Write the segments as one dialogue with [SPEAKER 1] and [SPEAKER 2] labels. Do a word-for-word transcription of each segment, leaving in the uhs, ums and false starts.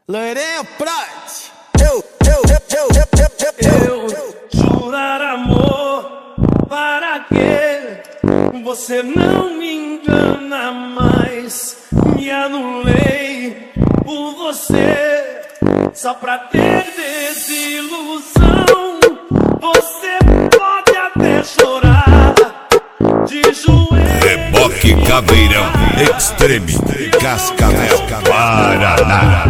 [SPEAKER 1] Loirinha Pride.
[SPEAKER 2] Eu, eu, eu, eu, eu,
[SPEAKER 3] Eu jurar amor, para que você não me engana mais. Me anulei por você, só pra ter desilusão. Você pode até chorar de joelhos.
[SPEAKER 4] Reboque Caveirão Extreme Cascavel Paraná.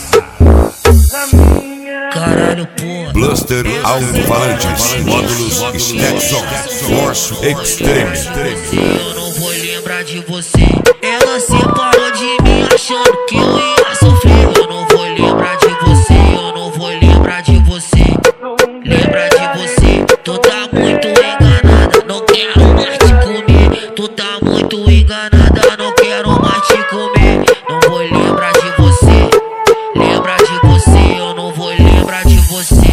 [SPEAKER 5] Caralho, porra.
[SPEAKER 4] Bluster Alto-Falantes Módulos Stetson Force Extreme.
[SPEAKER 5] Eu não vou lembrar de você. Ela separou de mim achando que eu ia sofrer. Eu não vou lembrar de você. Eu não vou lembrar de você. Lembra de você. Tu tá muito enganada, não quero mais te comer. Tu tá muito enganada, não quero mais te comer. Não vou lembrar de você. Lembra de você, eu não vou lembrar de você.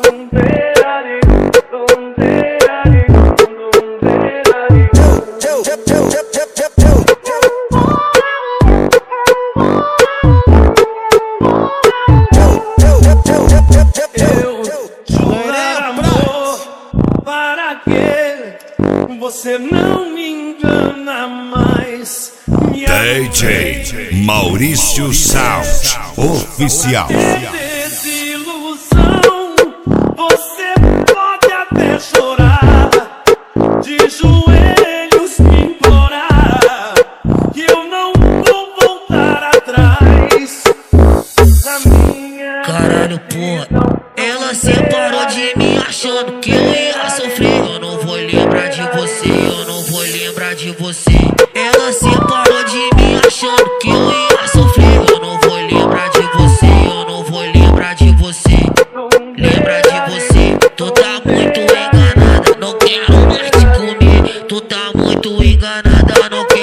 [SPEAKER 3] Você não me engana mais.
[SPEAKER 4] D J Maurício Sound Oficial.
[SPEAKER 3] Desilusão, você pode até chorar de joelhos me implorar que eu não vou voltar atrás da minha.
[SPEAKER 5] Caralho, porra. Ela separou de mim achando que eu ia sofrer. Eu não vou lembrar de você, eu não vou lembrar de você. Ela separou de mim achando que eu ia sofrer. Eu não vou lembrar de você, eu não vou lembrar de você. Lembra de você, tu tá muito enganada, não quero mais te comer. Tu tá muito enganada, não